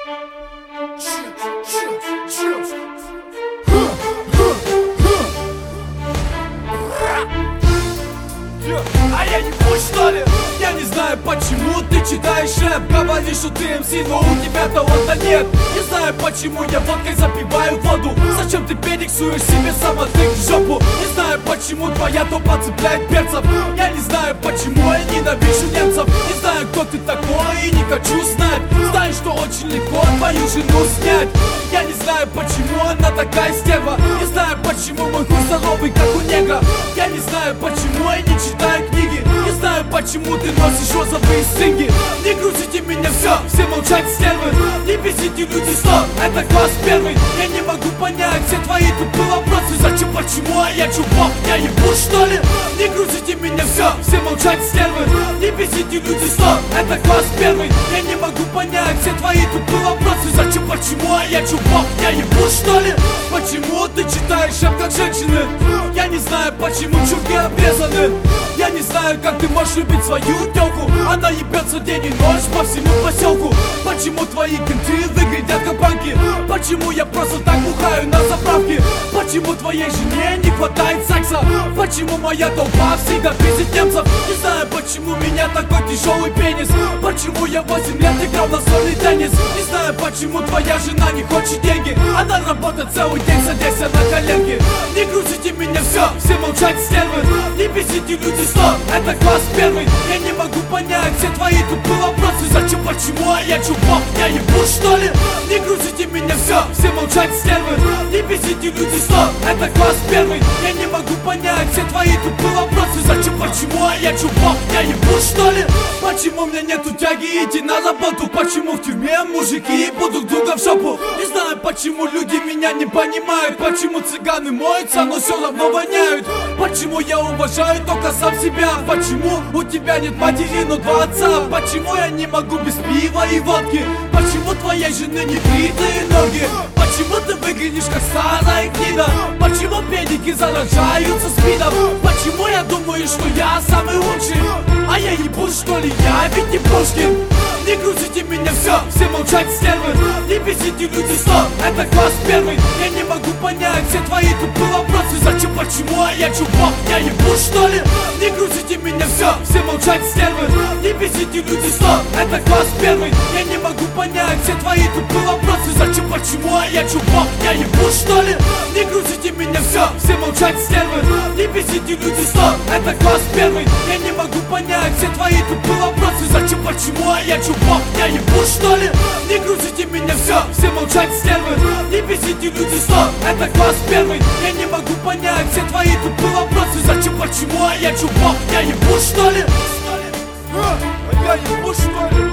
А я не пусть, что ли? Я не знаю, почему ты читаешь рэп. Говоришь, что ты МС, но у тебя таланта нет. Не знаю, почему я водкой запиваю воду. Зачем ты перексуешь себе самотык в жопу? Не знаю, почему твоя топа цепляет перцев. Я не знаю, почему я ненавижу немцев. Не знаю, кто ты такой и не хочу знать. Знаю, что очень легко твою жену снять. Я не знаю, почему она такая стерва. Не знаю, почему мой хуй здоровый, как у негра. Я не знаю, почему я не читаю книги. Не знаю, почему ты носишь розовые стринги. Не грузите меня, все молчать, стервы. Не бесите люди, стоп, это класс первый. Я не могу понять все твои тупые вопросы. Зачем, почему, а я чувак, я ебу, что ли? Не грузите меня, все молчать, стервы. Не бесите люди, стоп, это класс первый. Я не могу понять все твои тупые вопросы. Зачем, почему, а я чувак, я ебу, что ли? Почему ты читаешь рэп как женщины? Я не знаю, почему чурки обрезаны. Я не знаю, как ты можешь любить свою тёлку. Она ебется день и ночь по всему поселку. Почему твои кенты выглядят как банки? Почему я просто так бухаю на заправке? Почему твоей жене не хватает секса? Почему моя толпа всегда пиздит немцев? Не знаю, почему у меня такой тяжелый пенис. Почему я 8 лет играл на стольный теннис? Не знаю, почему твоя жена не хочет деньги. Она работает целый день, садясь на коленки. Не грузите меня, все молчать, стервы. Не бесите люди, стоп, это класс первый. Я не могу понять все твои тупые вопросы. Зачем, почему, а я чувак, я ебу, что ли? Не грузите меня, все молчать, стервы. Не бесите люди, стоп, это класс первый. Я не могу понять все твои тупые вопросы. Зачем, почему, а я чувак, я ебу, что ли? Почему у меня нету тяги идти на работу? Почему в тюрьме мужики ебут друг друга в жопу? Не знаю, почему люди меня не понимают. Почему цыганы моются, но все равно воняют? Почему я уважаю только сам себя? Почему у тебя нет матери, но два отца? Почему я не могу без пива и водки? Почему твоей жены не бритые ноги? Почему ты выглядишь как старая гнида? Почему педики заражаются спидом? Почему я думаю, что я самый лучший? А я ебу, что ли, я ведь не Пушкин. Не грузите меня, все молчать, стервы. Не бесите люди, стоп, это класс первый. Я не могу понять все твои тупые вопросы. Зачем, почему, а я чувак, я ебу, что ли? Не грузите меня, все молчать, стервы. Не бесите люди, стоп, это класс первый. Я не могу понять все твои тупые вопросы. Зачем, почему, а я чувак, я ебу, что ли? Не грузите меня, все молчать, стервы. Не бесите люди, стоп, это класс первый. Я не могу понять все твои тупые вопросы. Зачем, почему, а я чувак, я ебу, что ли? Не грузите меня, все молчать, стервы. Не бесите люди, стоп, это класс первый. Я не могу понять все твои тупые вопросы. Зачем, почему, а я чувак, я ебу, что ли? Я ебу, что ли?